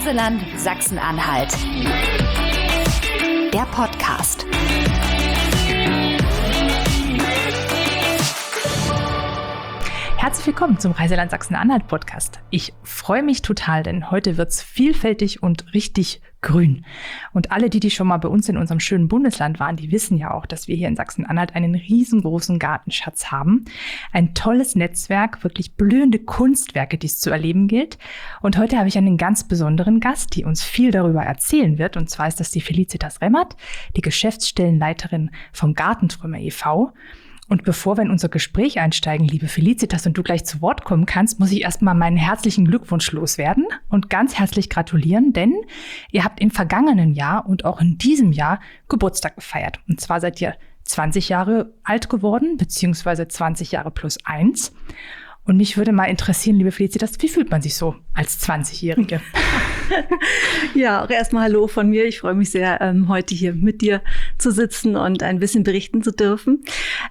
Reiseland Sachsen-Anhalt. Der Podcast. Herzlich willkommen zum Reiseland Sachsen-Anhalt Podcast. Ich freue mich total, denn heute wird's vielfältig und richtig grün. Und alle, die schon mal bei uns in unserem schönen Bundesland waren, die wissen ja auch, dass wir hier in Sachsen-Anhalt einen riesengroßen Gartenschatz haben. Ein tolles Netzwerk, wirklich blühende Kunstwerke, die es zu erleben gilt. Und heute habe ich einen ganz besonderen Gast, die uns viel darüber erzählen wird. Und zwar ist das die Felicitas Remmert, die Geschäftsstellenleiterin vom Gartenträumer e.V., Und bevor wir in unser Gespräch einsteigen, liebe Felicitas, und du gleich zu Wort kommen kannst, muss ich erstmal meinen herzlichen Glückwunsch loswerden und ganz herzlich gratulieren, denn ihr habt im vergangenen Jahr und auch in diesem Jahr Geburtstag gefeiert. Und zwar seid ihr 20 Jahre alt geworden, beziehungsweise 20 Jahre plus 1. Und mich würde mal interessieren, liebe Felicitas, wie fühlt man sich so als 20-Jährige? Ja, auch erstmal Hallo von mir. Ich freue mich sehr, heute hier mit dir zu sitzen und ein bisschen berichten zu dürfen.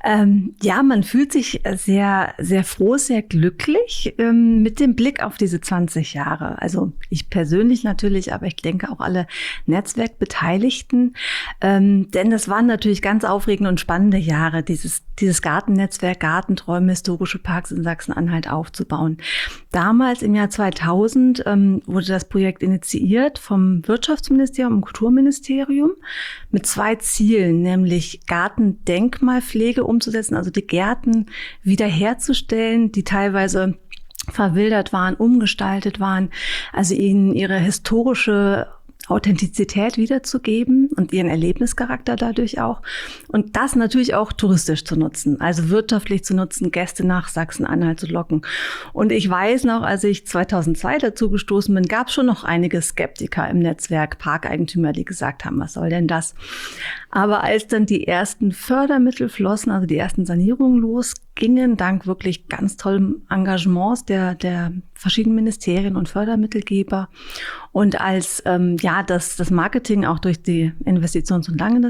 Ja, man fühlt sich sehr, sehr froh, sehr glücklich mit dem Blick auf diese 20 Jahre. Also ich persönlich natürlich, aber ich denke auch alle Netzwerkbeteiligten. Denn das waren natürlich ganz aufregende und spannende Jahre, dieses Gartennetzwerk, Gartenträume, historische Parks in Sachsen-Anhalt aufzubauen. Damals im Jahr 2000 wurde das Projekt initiiert vom Wirtschaftsministerium und Kulturministerium mit 2 Zielen, nämlich Gartendenkmalpflege umzusetzen, also die Gärten wiederherzustellen, die teilweise verwildert waren, umgestaltet waren, also ihnen ihre historische Authentizität wiederzugeben und ihren Erlebnischarakter dadurch auch. Und das natürlich auch touristisch zu nutzen, also wirtschaftlich zu nutzen, Gäste nach Sachsen-Anhalt zu locken. Und ich weiß noch, als ich 2002 dazu gestoßen bin, gab es schon noch einige Skeptiker im Netzwerk, Parkeigentümer, die gesagt haben, was soll denn das? Aber als dann die ersten Fördermittel flossen, also die ersten Sanierungen losgingen, dank wirklich ganz tollem Engagements der verschiedenen Ministerien und Fördermittelgeber und als das Marketing auch durch die Investitions-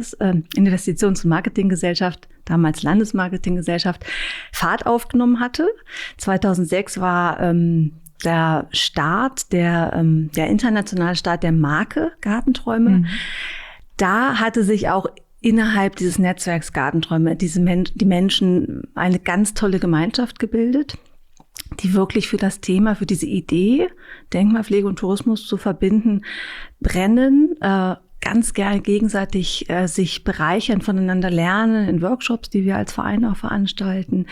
und Marketinggesellschaft, damals Landesmarketinggesellschaft, Fahrt aufgenommen hatte. 2006 war der Start, der internationale Start der Marke Gartenträume. Mhm. Da hatte sich auch innerhalb dieses Netzwerks Gartenträume die Menschen eine ganz tolle Gemeinschaft gebildet, die wirklich für das Thema, für diese Idee, Denkmalpflege und Tourismus zu verbinden, brennen, ganz gerne gegenseitig sich bereichern, voneinander lernen in Workshops, die wir als Verein auch veranstalten,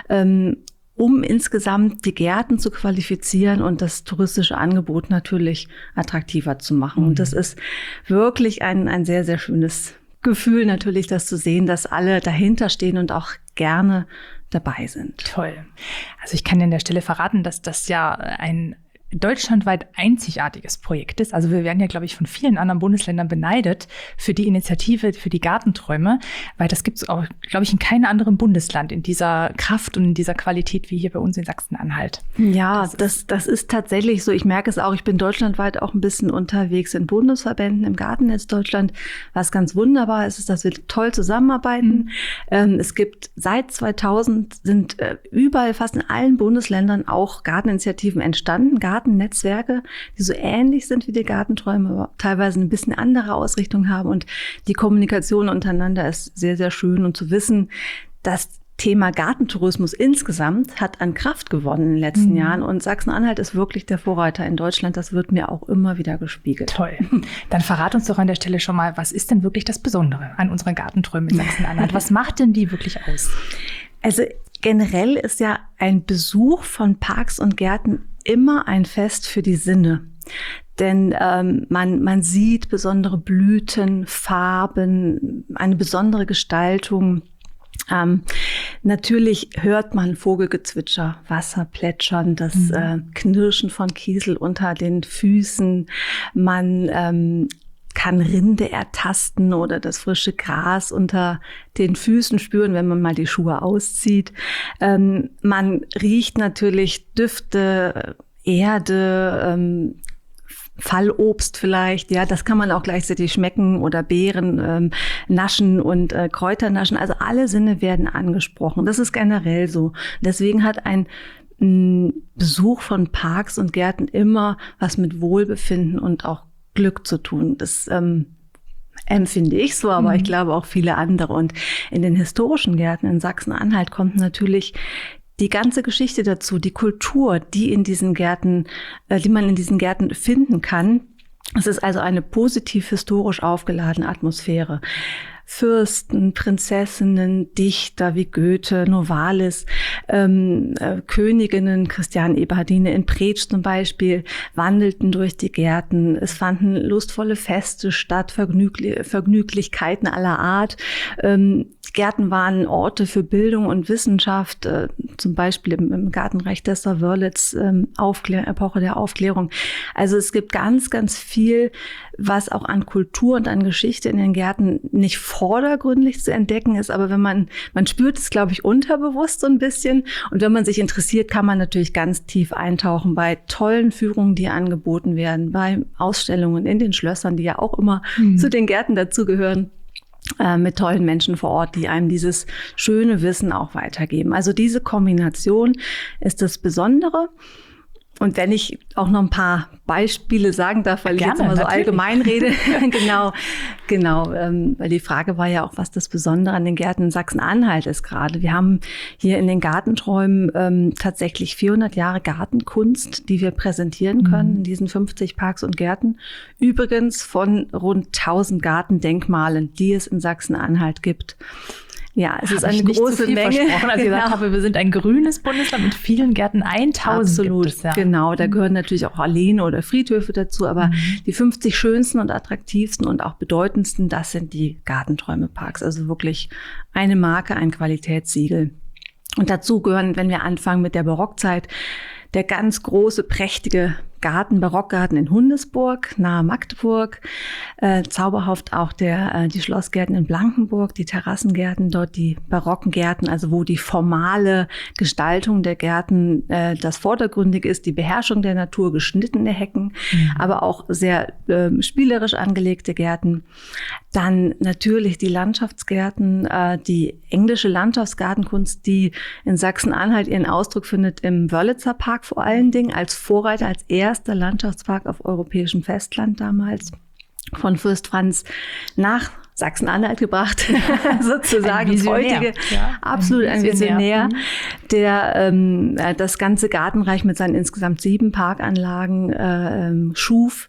um insgesamt die Gärten zu qualifizieren und das touristische Angebot natürlich attraktiver zu machen. Und das ist wirklich ein sehr, sehr schönes Gefühl natürlich, das zu sehen, dass alle dahinter stehen und auch gerne dabei sind. Toll. Also ich kann dir an der Stelle verraten, dass das ja ein deutschlandweit einzigartiges Projekt ist. Also wir werden ja, glaube ich, von vielen anderen Bundesländern beneidet für die Initiative, für die Gartenträume, weil das gibt es auch, glaube ich, in keinem anderen Bundesland in dieser Kraft und in dieser Qualität wie hier bei uns in Sachsen-Anhalt. Ja, das ist tatsächlich so. Ich merke es auch, ich bin deutschlandweit auch ein bisschen unterwegs in Bundesverbänden im Gartennetz Deutschland. Was ganz wunderbar ist, dass wir toll zusammenarbeiten. Es gibt seit 2000 sind überall, fast in allen Bundesländern auch Garteninitiativen entstanden, Gartennetzwerke, die so ähnlich sind wie die Gartenträume, aber teilweise ein bisschen andere Ausrichtung haben. Und die Kommunikation untereinander ist sehr, sehr schön. Und zu wissen, das Thema Gartentourismus insgesamt hat an Kraft gewonnen in den letzten Jahren. Und Sachsen-Anhalt ist wirklich der Vorreiter in Deutschland. Das wird mir auch immer wieder gespiegelt. Toll. Dann verrat uns doch an der Stelle schon mal, was ist denn wirklich das Besondere an unseren Gartenträumen in Sachsen-Anhalt? Was macht denn die wirklich aus? Also generell ist ja ein Besuch von Parks und Gärten immer ein Fest für die Sinne. Denn man sieht besondere Blüten, Farben, eine besondere Gestaltung. Natürlich hört man Vogelgezwitscher, Wasser plätschern, das Knirschen von Kiesel unter den Füßen. Man kann Rinde ertasten oder das frische Gras unter den Füßen spüren, wenn man mal die Schuhe auszieht. Man riecht natürlich Düfte, Erde, Fallobst vielleicht, ja, das kann man auch gleichzeitig schmecken oder Beeren naschen und Kräuter naschen. Also alle Sinne werden angesprochen. Das ist generell so. Deswegen hat ein Besuch von Parks und Gärten immer was mit Wohlbefinden und auch Glück zu tun. Das empfinde ich so, aber ich glaube auch viele andere. Und in den historischen Gärten in Sachsen-Anhalt kommt natürlich die ganze Geschichte dazu, die Kultur, die in diesen Gärten, die man in diesen Gärten finden kann. Es ist also eine positiv historisch aufgeladene Atmosphäre. Fürsten, Prinzessinnen, Dichter wie Goethe, Novalis, Königinnen, Christiane Eberhardine in Preetsch zum Beispiel, wandelten durch die Gärten. Es fanden lustvolle Feste statt, Vergnüglichkeiten aller Art. Gärten waren Orte für Bildung und Wissenschaft, zum Beispiel im Gartenreich Dessau-Wörlitz, Epoche der Aufklärung. Also es gibt ganz, ganz viel, was auch an Kultur und an Geschichte in den Gärten nicht vordergründig zu entdecken ist, aber wenn man spürt es, glaube ich, unterbewusst so ein bisschen. Und wenn man sich interessiert, kann man natürlich ganz tief eintauchen bei tollen Führungen, die angeboten werden, bei Ausstellungen in den Schlössern, die ja auch immer zu den Gärten dazugehören. Mit tollen Menschen vor Ort, die einem dieses schöne Wissen auch weitergeben. Also diese Kombination ist das Besondere. Und wenn ich auch noch ein paar Beispiele sagen darf, weil Gerne, ich jetzt immer so natürlich. allgemein rede. Genau, weil die Frage war ja auch, was das Besondere an den Gärten in Sachsen-Anhalt ist gerade. Wir haben hier in den Gartenträumen tatsächlich 400 Jahre Gartenkunst, die wir präsentieren können in diesen 50 Parks und Gärten. Übrigens von rund 1000 Gartendenkmalen, die es in Sachsen-Anhalt gibt. Ja, es ist eine große Menge. Als ich gesagt habe, wir sind ein grünes Bundesland mit vielen Gärten, 1000 Absolut, gibt es, ja. Genau. Da gehören natürlich auch Alleen oder Friedhöfe dazu, aber die 50 schönsten und attraktivsten und auch bedeutendsten, das sind die Gartenträume-Parks. Also wirklich eine Marke, ein Qualitätssiegel. Und dazu gehören, wenn wir anfangen mit der Barockzeit, der ganz große, prächtige Barockgarten in Hundesburg, nahe Magdeburg, zauberhaft auch die Schlossgärten in Blankenburg, die Terrassengärten, dort die barocken Gärten, also wo die formale Gestaltung der Gärten das Vordergründige ist, die Beherrschung der Natur, geschnittene Hecken, aber auch sehr spielerisch angelegte Gärten. Dann natürlich die Landschaftsgärten, die englische Landschaftsgartenkunst, die in Sachsen-Anhalt ihren Ausdruck findet im Wörlitzer Park vor allen Dingen, als Vorreiter, als erster Landschaftspark auf europäischem Festland damals von Fürst Franz nach Sachsen-Anhalt gebracht, sozusagen das heutige, ja, absolut ein Visionär, der das ganze Gartenreich mit seinen insgesamt 7 Parkanlagen schuf.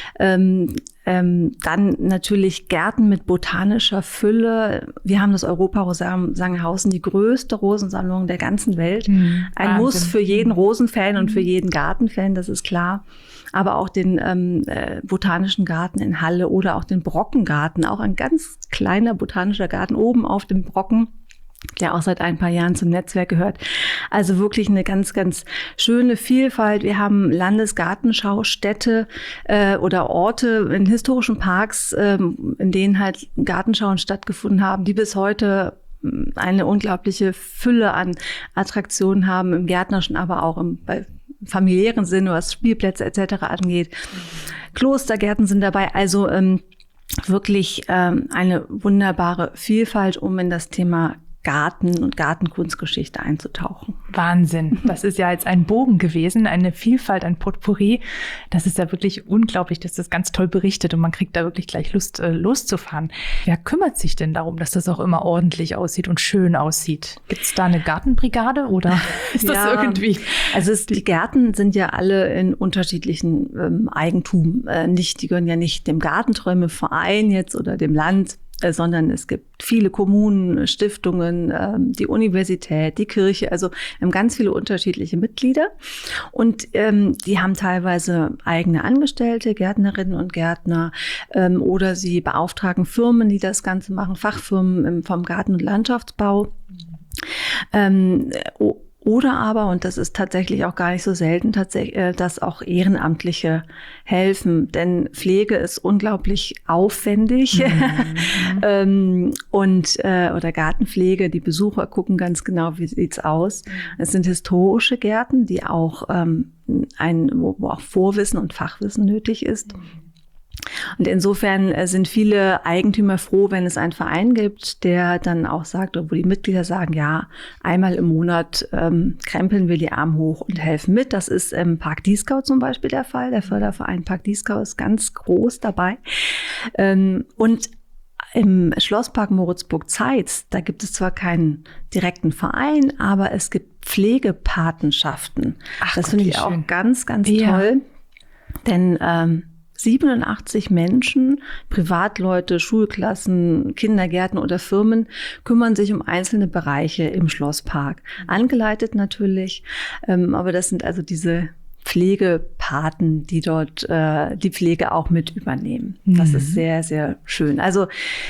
Dann natürlich Gärten mit botanischer Fülle. Wir haben das Europarosarum Sangerhausen, die größte Rosensammlung der ganzen Welt. Ein Muss für jeden Rosenfan und für jeden Gartenfan, das ist klar. Aber auch den botanischen Garten in Halle oder auch den Brockengarten, auch ein ganz kleiner botanischer Garten oben auf dem Brocken, der auch seit ein paar Jahren zum Netzwerk gehört. Also wirklich eine ganz, ganz schöne Vielfalt. Wir haben Landesgartenschaustädte oder Orte in historischen Parks, in denen halt Gartenschauen stattgefunden haben, die bis heute eine unglaubliche Fülle an Attraktionen haben, im gärtnerischen, aber auch bei familiären Sinne, was Spielplätze etc. angeht. Klostergärten sind dabei, also wirklich eine wunderbare Vielfalt, um in das Thema Garten und Gartenkunstgeschichte einzutauchen. Wahnsinn. Das ist ja jetzt ein Bogen gewesen, eine Vielfalt, ein Potpourri. Das ist ja wirklich unglaublich, dass das ganz toll berichtet und man kriegt da wirklich gleich Lust, loszufahren. Wer kümmert sich denn darum, dass das auch immer ordentlich aussieht und schön aussieht? Gibt es da eine Gartenbrigade oder ist das irgendwie? Also die Gärten sind ja alle in unterschiedlichen Eigentum. Die gehören ja nicht dem Gartenträumeverein jetzt oder dem Land, sondern es gibt viele Kommunen, Stiftungen, die Universität, die Kirche, also wir haben ganz viele unterschiedliche Mitglieder und die haben teilweise eigene Angestellte, Gärtnerinnen und Gärtner oder sie beauftragen Firmen, die das Ganze machen, Fachfirmen vom Garten- und Landschaftsbau. Oder aber, und das ist tatsächlich auch gar nicht so selten, dass auch Ehrenamtliche helfen, denn Pflege ist unglaublich aufwendig oder Gartenpflege, die Besucher gucken ganz genau, wie sieht's aus. Es sind historische Gärten, die auch wo auch Vorwissen und Fachwissen nötig ist. Und insofern sind viele Eigentümer froh, wenn es einen Verein gibt, der dann auch sagt, wo die Mitglieder sagen, ja, einmal im Monat krempeln wir die Arme hoch und helfen mit. Das ist im Park Dieskau zum Beispiel der Fall. Der Förderverein Park Dieskau ist ganz groß dabei. Und im Schlosspark Moritzburg-Zeitz, da gibt es zwar keinen direkten Verein, aber es gibt Pflegepatenschaften. Das finde ich auch ganz, ganz toll. Denn 87 Menschen, Privatleute, Schulklassen, Kindergärten oder Firmen kümmern sich um einzelne Bereiche im Schlosspark. Angeleitet natürlich, aber das sind also diese Pflegepaten, die dort die Pflege auch mit übernehmen. Das ist sehr, sehr schön. Also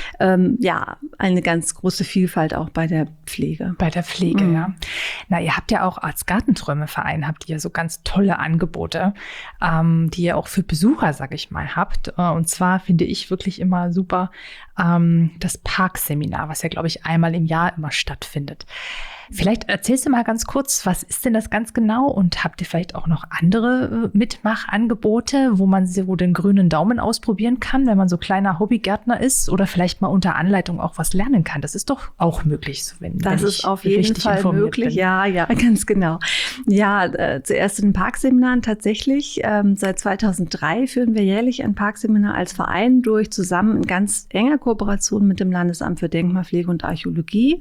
eine ganz große Vielfalt auch bei der Pflege. Bei der Pflege, ja. Na, ihr habt ja auch als Gartenträume-Verein habt ihr so ganz tolle Angebote, die ihr auch für Besucher, sag ich mal, habt. Und zwar finde ich wirklich immer super das Parkseminar, was ja, glaube ich, einmal im Jahr immer stattfindet. Vielleicht erzählst du mal ganz kurz, was ist denn das ganz genau und habt ihr vielleicht auch noch andere Mitmachangebote, wo man so den grünen Daumen ausprobieren kann, wenn man so kleiner Hobbygärtner ist oder vielleicht mal unter Anleitung auch was lernen kann? Das ist doch auch möglich, wenn das ist auf jeden Fall möglich. Bin. Ja, ganz genau. Ja, zuerst in den Parkseminaren tatsächlich. Seit 2003 führen wir jährlich ein Parkseminar als Verein durch, zusammen in ganz enger Kooperation mit dem Landesamt für Denkmalpflege und Archäologie.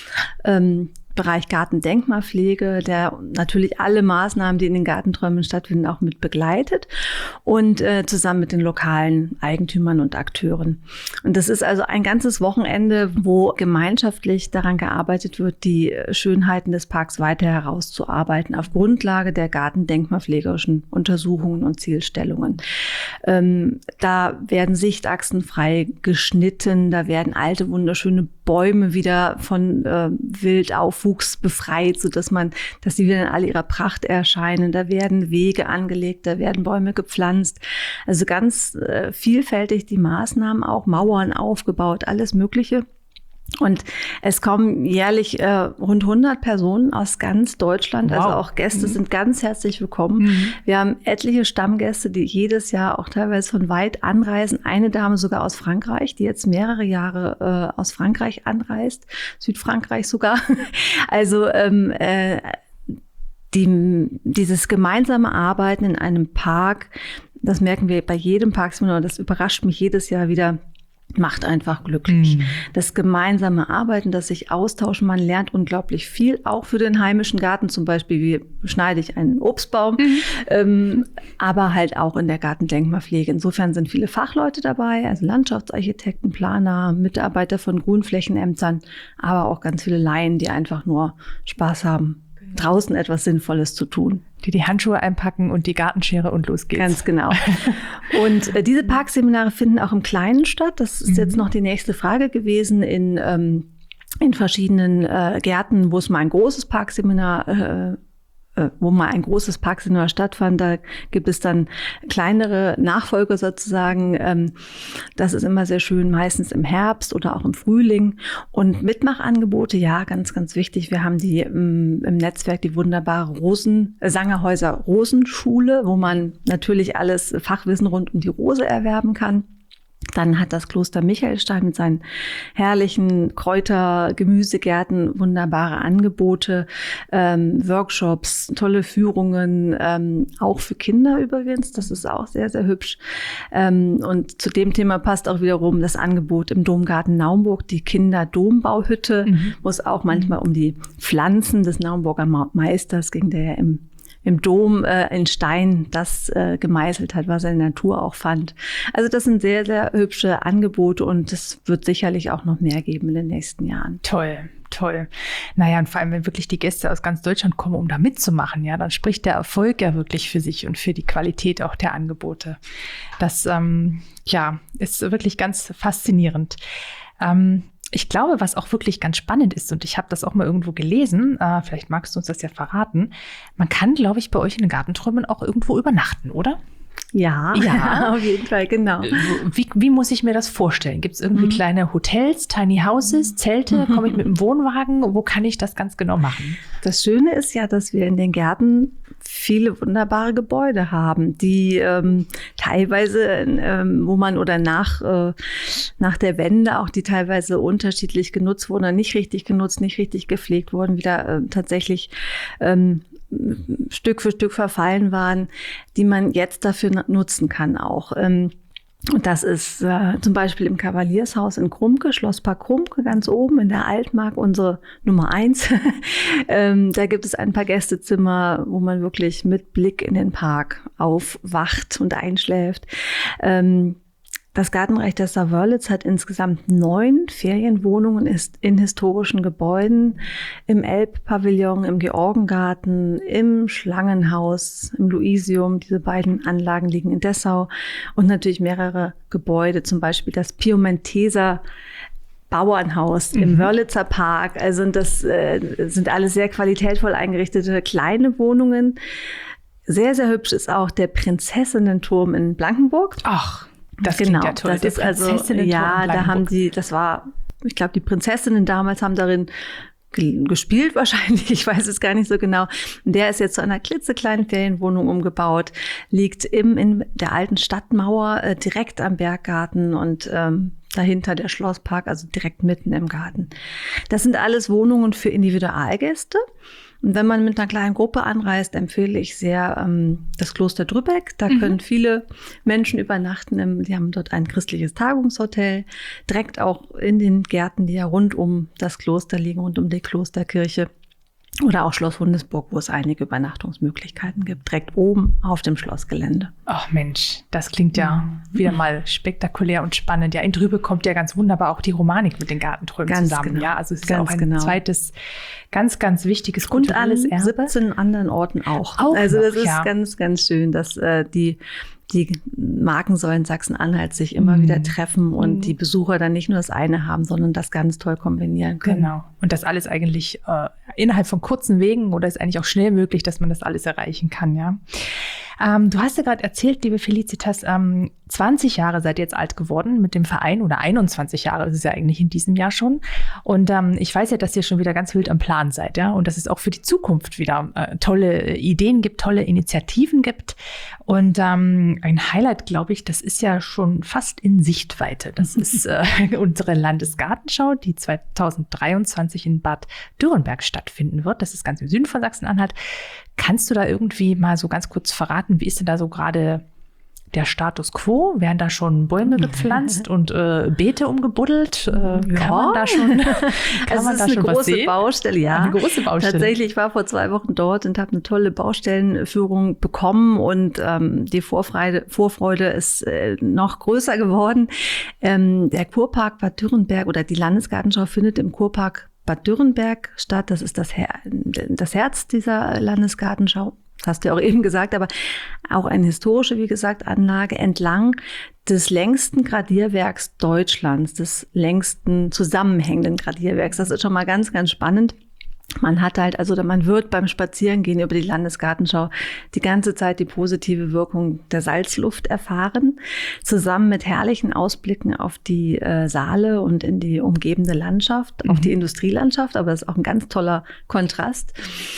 Bereich Gartendenkmalpflege, der natürlich alle Maßnahmen, die in den Gartenträumen stattfinden, auch mit begleitet und zusammen mit den lokalen Eigentümern und Akteuren. Und das ist also ein ganzes Wochenende, wo gemeinschaftlich daran gearbeitet wird, die Schönheiten des Parks weiter herauszuarbeiten auf Grundlage der gartendenkmalpflegerischen Untersuchungen und Zielstellungen. Da werden Sichtachsen frei geschnitten, da werden alte, wunderschöne Bäume wieder von Wildaufwuchs befreit, dass sie wieder in all ihrer Pracht erscheinen. Da werden Wege angelegt, da werden Bäume gepflanzt. Also ganz vielfältig die Maßnahmen auch, Mauern aufgebaut, alles Mögliche. Und es kommen jährlich rund 100 Personen aus ganz Deutschland. Wow. Also auch Gäste sind ganz herzlich willkommen. Wir haben etliche Stammgäste, die jedes Jahr auch teilweise von weit anreisen. Eine Dame sogar aus Frankreich, die jetzt mehrere Jahre aus Frankreich anreist, Südfrankreich sogar. Also dieses gemeinsame Arbeiten in einem Park, das merken wir bei jedem Parkseminar, das überrascht mich jedes Jahr wieder, macht einfach glücklich. Das gemeinsame Arbeiten, das sich austauschen, man lernt unglaublich viel, auch für den heimischen Garten, zum Beispiel, wie schneide ich einen Obstbaum, aber halt auch in der Gartendenkmalpflege. Insofern sind viele Fachleute dabei, also Landschaftsarchitekten, Planer, Mitarbeiter von Grünflächenämtern, aber auch ganz viele Laien, die einfach nur Spaß haben, draußen etwas Sinnvolles zu tun. Die Handschuhe einpacken und die Gartenschere und los geht's. Ganz genau. Und diese Parkseminare finden auch im Kleinen statt. Das ist jetzt noch die nächste Frage gewesen. In verschiedenen Gärten, wo mal ein großes Parkseminar stattfand, da gibt es dann kleinere Nachfolger sozusagen. Das ist immer sehr schön, meistens im Herbst oder auch im Frühling. Und Mitmachangebote, ja, ganz, ganz wichtig. Wir haben im Netzwerk die wunderbare Sangerhäuser Rosenschule, wo man natürlich alles Fachwissen rund um die Rose erwerben kann. Dann hat das Kloster Michaelstein mit seinen herrlichen Kräuter-, Gemüsegärten wunderbare Angebote, Workshops, tolle Führungen, auch für Kinder übrigens. Das ist auch sehr, sehr hübsch. Und zu dem Thema passt auch wiederum das Angebot im Domgarten Naumburg, die Kinderdombauhütte, wo es auch manchmal um die Pflanzen des Naumburger Meisters ging, der ja im Dom in Stein das gemeißelt hat, was er in der Natur auch fand. Also das sind sehr, sehr hübsche Angebote und es wird sicherlich auch noch mehr geben in den nächsten Jahren. Toll. Naja, und vor allem, wenn wirklich die Gäste aus ganz Deutschland kommen, um da mitzumachen, ja, dann spricht der Erfolg ja wirklich für sich und für die Qualität auch der Angebote. Das, ist wirklich ganz faszinierend. Ich glaube, was auch wirklich ganz spannend ist, und ich habe das auch mal irgendwo gelesen, vielleicht magst du uns das ja verraten, man kann, glaube ich, bei euch in den Gartenträumen auch irgendwo übernachten, oder? Ja, auf jeden Fall, genau. Wie muss ich mir das vorstellen? Gibt es irgendwie kleine Hotels, Tiny Houses, Zelte? Komme ich mit dem Wohnwagen? Wo kann ich das ganz genau machen? Das Schöne ist ja, dass wir in den Gärten viele wunderbare Gebäude haben, die teilweise, wo man oder nach der Wende auch die teilweise unterschiedlich genutzt wurden, oder nicht richtig genutzt, nicht richtig gepflegt wurden, wieder tatsächlich Stück für Stück verfallen waren, die man jetzt dafür nutzen kann auch. Und das ist zum Beispiel im Kavaliershaus in Krumke, Schlosspark Krumke, ganz oben in der Altmark, unsere Nummer 1. Da gibt es ein paar Gästezimmer, wo man wirklich mit Blick in den Park aufwacht und einschläft. Das Gartenreich der Saar-Wörlitz hat insgesamt 9 Ferienwohnungen in historischen Gebäuden, im Elbpavillon, im Georgengarten, im Schlangenhaus, im Luisium. Diese beiden Anlagen liegen in Dessau und natürlich mehrere Gebäude, zum Beispiel das Piumenteser Bauernhaus im Wörlitzer Park. Also das sind alles sehr qualitätvoll eingerichtete kleine Wohnungen. Sehr, sehr hübsch ist auch der Prinzessinnenturm in Blankenburg. Ach, das klingt ja toll. Das ist also, ja, da haben die, das war, ich glaube, die Prinzessinnen damals haben darin gespielt wahrscheinlich, ich weiß es gar nicht so genau. Und der ist jetzt zu einer klitzekleinen Ferienwohnung umgebaut, liegt in der alten Stadtmauer direkt am Berggarten und dahinter der Schlosspark, also direkt mitten im Garten. Das sind alles Wohnungen für Individualgäste. Und wenn man mit einer kleinen Gruppe anreist, empfehle ich sehr das Kloster Drübeck. Da können viele Menschen übernachten. Die haben dort ein christliches Tagungshotel, direkt auch in den Gärten, die ja rund um das Kloster liegen, rund um die Klosterkirche. Oder auch Schloss Hundesburg, wo es einige Übernachtungsmöglichkeiten gibt, direkt oben auf dem Schlossgelände. Ach Mensch, das klingt ja wieder mal spektakulär und spannend. Ja, in Drübeck kommt ja ganz wunderbar auch die Romanik mit den Gartenträumen zusammen. Genau. Ja, also es ist ja auch ein zweites ganz, ganz wichtiges kulturelles Erbe. Und an 17 anderen Orten auch. Also das ist ganz, ganz schön, dass die Markensäulen Sachsen-Anhalt sich immer wieder treffen und die Besucher dann nicht nur das eine haben, sondern das ganz toll kombinieren können. Genau. Und das alles eigentlich innerhalb von kurzen Wegen oder ist eigentlich auch schnell möglich, dass man das alles erreichen kann, ja. Du hast ja gerade erzählt, liebe Felicitas, 20 Jahre seid ihr jetzt alt geworden mit dem Verein oder 21 Jahre, das ist ja eigentlich in diesem Jahr schon. Und ich weiß ja, dass ihr schon wieder ganz wild am Plan seid, ja, und dass es auch für die Zukunft wieder tolle Ideen gibt, tolle Initiativen gibt. Und ein Highlight, glaube ich, das ist ja schon fast in Sichtweite. Das ist unsere Landesgartenschau, die 2023 in Bad Dürrenberg stattfinden wird. Das ist ganz im Süden von Sachsen-Anhalt. Kannst du da irgendwie mal so ganz kurz verraten, wie ist denn da so gerade der Status quo? Werden da schon Bäume gepflanzt und Beete umgebuddelt? Kann man da schon, eine große Baustelle, ja. Eine große Baustelle. Tatsächlich, ich war vor 2 Wochen dort und habe eine tolle Baustellenführung bekommen und die Vorfreude ist noch größer geworden. Der Kurpark Bad Dürrenberg oder die Landesgartenschau findet im Kurpark Bad Dürrenberg statt. Das ist das Herz dieser Landesgartenschau. Das hast du ja auch eben gesagt, aber auch eine historische, wie gesagt, Anlage entlang des längsten Gradierwerks Deutschlands, des längsten zusammenhängenden Gradierwerks. Das ist schon mal ganz, ganz spannend. Man hat halt, also man wird beim Spazierengehen über die Landesgartenschau die ganze Zeit die positive Wirkung der Salzluft erfahren, zusammen mit herrlichen Ausblicken auf die Saale und in die umgebende Landschaft, auch die Industrielandschaft, aber das ist auch ein ganz toller Kontrast.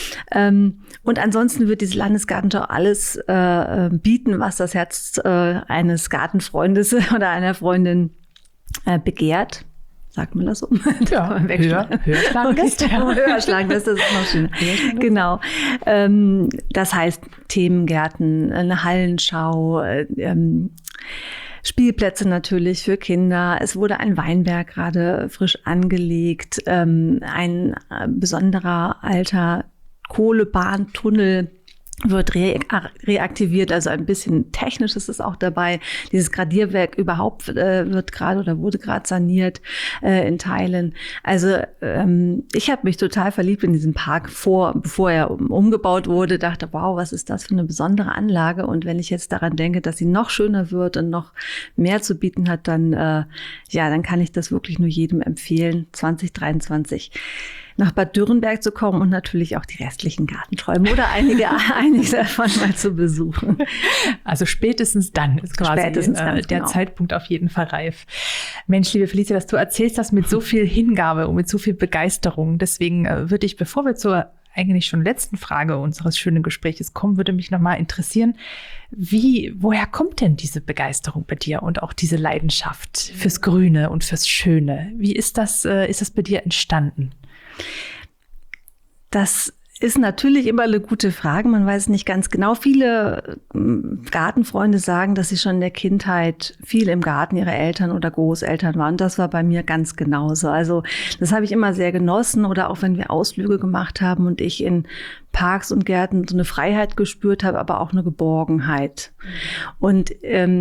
Und ansonsten wird diese Landesgartenschau alles bieten, was das Herz eines Gartenfreundes oder einer Freundin begehrt. Sagt man das so? Ja, Höherschlagenlist. Höherschlagenlist, das ist noch schöner. Genau. Das heißt Themengärten, eine Hallenschau, Spielplätze natürlich für Kinder. Es wurde ein Weinberg gerade frisch angelegt, ein besonderer alter Kohlebahntunnel wird reaktiviert, also ein bisschen Technisches ist auch dabei. Dieses Gradierwerk überhaupt wird gerade oder wurde gerade saniert in Teilen. Also ich habe mich total verliebt in diesen Park bevor er umgebaut wurde, dachte, wow, was ist das für eine besondere Anlage? Und wenn ich jetzt daran denke, dass sie noch schöner wird und noch mehr zu bieten hat, dann dann kann ich das wirklich nur jedem empfehlen, 2023 nach Bad Dürrenberg zu kommen und natürlich auch die restlichen Gartenträume oder einige davon mal zu besuchen. Also spätestens dann ist quasi der Zeitpunkt auf jeden Fall reif. Mensch, liebe Felicitas, du erzählst das mit so viel Hingabe und mit so viel Begeisterung. Deswegen würde ich, bevor wir zur eigentlich schon letzten Frage unseres schönen Gespräches kommen, würde mich nochmal interessieren, woher kommt denn diese Begeisterung bei dir und auch diese Leidenschaft fürs Grüne und fürs Schöne? Wie ist das bei dir entstanden? Das ist natürlich immer eine gute Frage. Man weiß nicht ganz genau. Viele Gartenfreunde sagen, dass sie schon in der Kindheit viel im Garten ihrer Eltern oder Großeltern waren. Das war bei mir ganz genauso. Also das habe ich immer sehr genossen. Oder auch wenn wir Ausflüge gemacht haben und ich in Parks und Gärten so eine Freiheit gespürt habe, aber auch eine Geborgenheit. Und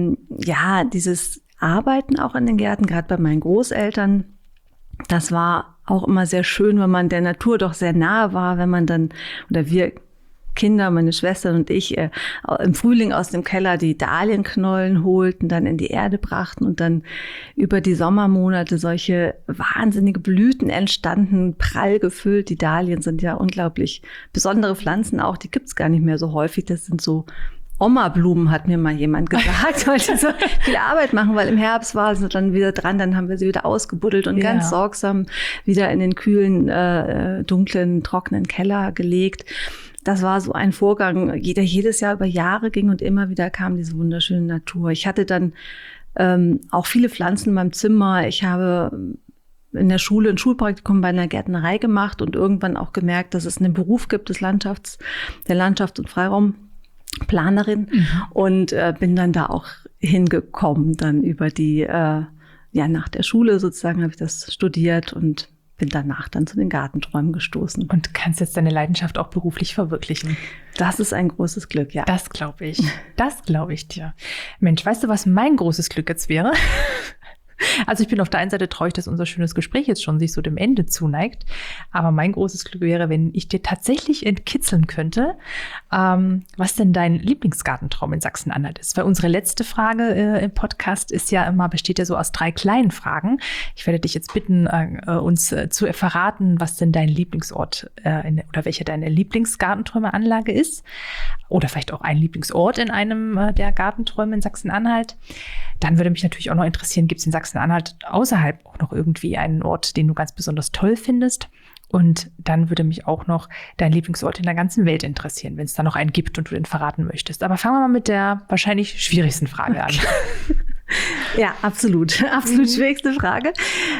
dieses Arbeiten auch in den Gärten, gerade bei meinen Großeltern, das war auch immer sehr schön, wenn man der Natur doch sehr nahe war, wenn man dann, oder wir Kinder, meine Schwestern und ich, im Frühling aus dem Keller die Dahlienknollen holten, dann in die Erde brachten und dann über die Sommermonate solche wahnsinnige Blüten entstanden, prall gefüllt. Die Dahlien sind ja unglaublich besondere Pflanzen auch, die gibt's gar nicht mehr so häufig. Das sind so Oma-Blumen, hat mir mal jemand gesagt, weil die so viel Arbeit machen, weil im Herbst war sie dann wieder dran, dann haben wir sie wieder ausgebuddelt und ganz sorgsam wieder in den kühlen, dunklen, trockenen Keller gelegt. Das war so ein Vorgang, der jedes Jahr über Jahre ging und immer wieder kam diese wunderschöne Natur. Ich hatte dann auch viele Pflanzen in meinem Zimmer. Ich habe in der Schule ein Schulpraktikum bei einer Gärtnerei gemacht und irgendwann auch gemerkt, dass es einen Beruf gibt der Landschafts- und Freiraumplanerin und bin dann da auch hingekommen, dann über die, nach der Schule sozusagen habe ich das studiert und bin danach dann zu den Gartenträumen gestoßen. Und kannst jetzt deine Leidenschaft auch beruflich verwirklichen? Das ist ein großes Glück, ja. Das glaube ich. Das glaube ich dir. Mensch, weißt du, was mein großes Glück jetzt wäre? Also ich bin auf der einen Seite traurig, dass unser schönes Gespräch jetzt schon sich so dem Ende zuneigt. Aber mein großes Glück wäre, wenn ich dir tatsächlich entkitzeln könnte, was denn dein Lieblingsgartentraum in Sachsen-Anhalt ist. Weil unsere letzte Frage im Podcast besteht ja so aus 3 kleinen Fragen. Ich werde dich jetzt bitten, uns zu verraten, was denn dein Lieblingsort oder welche deine Lieblingsgartenträumeanlage ist. Oder vielleicht auch ein Lieblingsort in einem der Gartenträume in Sachsen-Anhalt. Dann würde mich natürlich auch noch interessieren, gibt es in Sachsen-Anhalt außerhalb auch noch irgendwie einen Ort, den du ganz besonders toll findest? Und dann würde mich auch noch dein Lieblingsort in der ganzen Welt interessieren, wenn es da noch einen gibt und du den verraten möchtest. Aber fangen wir mal mit der wahrscheinlich schwierigsten Frage an. Ja, absolut schwierigste Frage.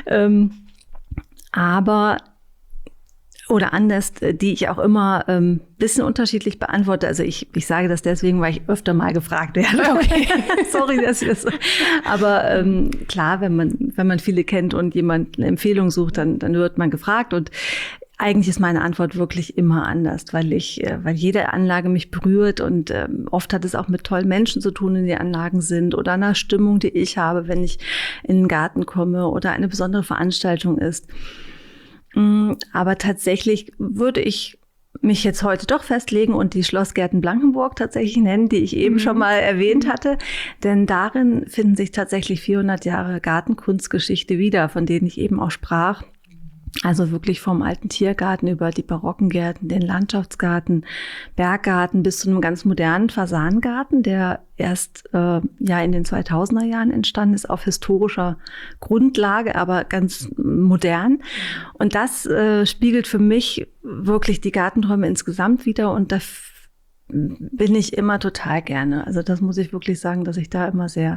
Oder anders, die ich auch immer bisschen unterschiedlich beantworte. Also ich sage das deswegen, weil ich öfter mal gefragt werde. Okay. Sorry, dass ich das so. Aber klar, wenn man viele kennt und jemand eine Empfehlung sucht, dann wird man gefragt. Und eigentlich ist meine Antwort wirklich immer anders, weil jede Anlage mich berührt und oft hat es auch mit tollen Menschen zu tun, die Anlagen sind oder einer Stimmung, die ich habe, wenn ich in den Garten komme oder eine besondere Veranstaltung ist. Aber tatsächlich würde ich mich jetzt heute doch festlegen und die Schlossgärten Blankenburg tatsächlich nennen, die ich eben schon mal erwähnt hatte. Denn darin finden sich tatsächlich 400 Jahre Gartenkunstgeschichte wieder, von denen ich eben auch sprach. Also wirklich vom alten Tiergarten über die barocken Gärten, den Landschaftsgarten, Berggarten bis zu einem ganz modernen Fasanengarten, der erst in den 2000er Jahren entstanden ist, auf historischer Grundlage, aber ganz modern. Und das spiegelt für mich wirklich die Gartenträume insgesamt wider und da bin ich immer total gerne. Also das muss ich wirklich sagen, dass ich da immer sehr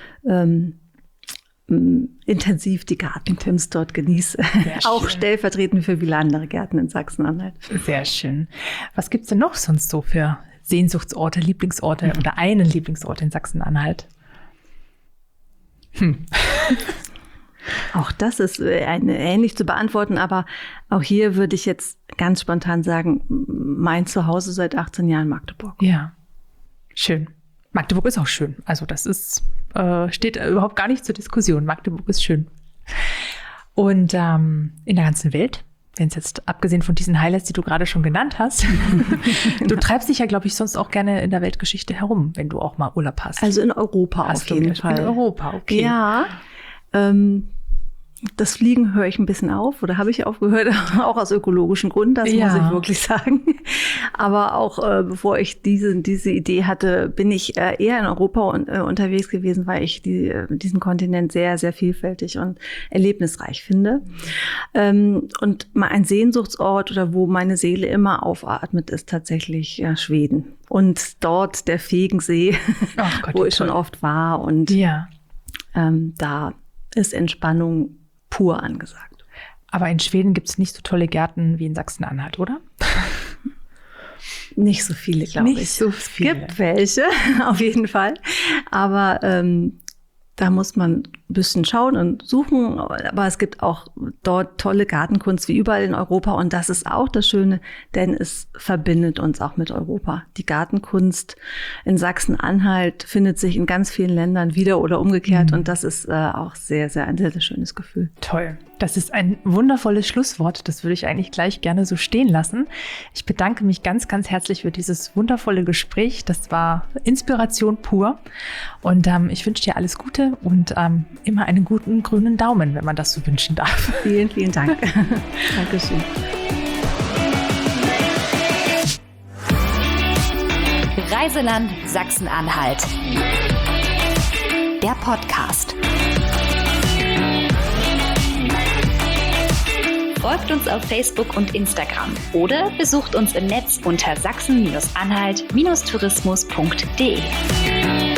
intensiv die Gartenkunst dort genieße. Auch stellvertretend für viele andere Gärten in Sachsen-Anhalt. Sehr schön. Was gibt's denn noch sonst so für Sehnsuchtsorte, Lieblingsorte oder einen Lieblingsort in Sachsen-Anhalt? Auch das ist ähnlich zu beantworten, aber auch hier würde ich jetzt ganz spontan sagen, mein Zuhause seit 18 Jahren Magdeburg. Ja, schön. Magdeburg ist auch schön. Also das steht überhaupt gar nicht zur Diskussion. Magdeburg ist schön. Und in der ganzen Welt, wenn es jetzt abgesehen von diesen Highlights, die du gerade schon genannt hast, du treibst dich ja, glaube ich, sonst auch gerne in der Weltgeschichte herum, wenn du auch mal Urlaub hast. Also in Europa auf jeden Fall. In Europa, okay. Ja, Das Fliegen höre ich ein bisschen auf oder habe ich aufgehört, auch aus ökologischen Gründen, das muss ich wirklich sagen. Aber auch bevor ich diese Idee hatte, bin ich eher in Europa unterwegs gewesen, weil ich diesen Kontinent sehr, sehr vielfältig und erlebnisreich finde. Und mal ein Sehnsuchtsort oder wo meine Seele immer aufatmet, ist tatsächlich Schweden. Und dort der Fegensee, wo ich schon oft war. Und da ist Entspannung pur angesagt. Aber in Schweden gibt es nicht so tolle Gärten wie in Sachsen-Anhalt, oder? Nicht so viele, glaube ich. Nicht so viele. Es gibt welche, auf jeden Fall. Aber da muss man ein bisschen schauen und suchen. Aber es gibt auch dort tolle Gartenkunst wie überall in Europa. Und das ist auch das Schöne, denn es verbindet uns auch mit Europa. Die Gartenkunst in Sachsen-Anhalt findet sich in ganz vielen Ländern wieder oder umgekehrt. Und das ist auch sehr, sehr ein sehr, sehr schönes Gefühl. Toll. Das ist ein wundervolles Schlusswort. Das würde ich eigentlich gleich gerne so stehen lassen. Ich bedanke mich ganz, ganz herzlich für dieses wundervolle Gespräch. Das war Inspiration pur. Und ich wünsche dir alles Gute und immer einen guten grünen Daumen, wenn man das so wünschen darf. Vielen, vielen Dank. Dankeschön. Reiseland Sachsen-Anhalt. Der Podcast. Folgt uns auf Facebook und Instagram oder besucht uns im Netz unter sachsen-anhalt-tourismus.de.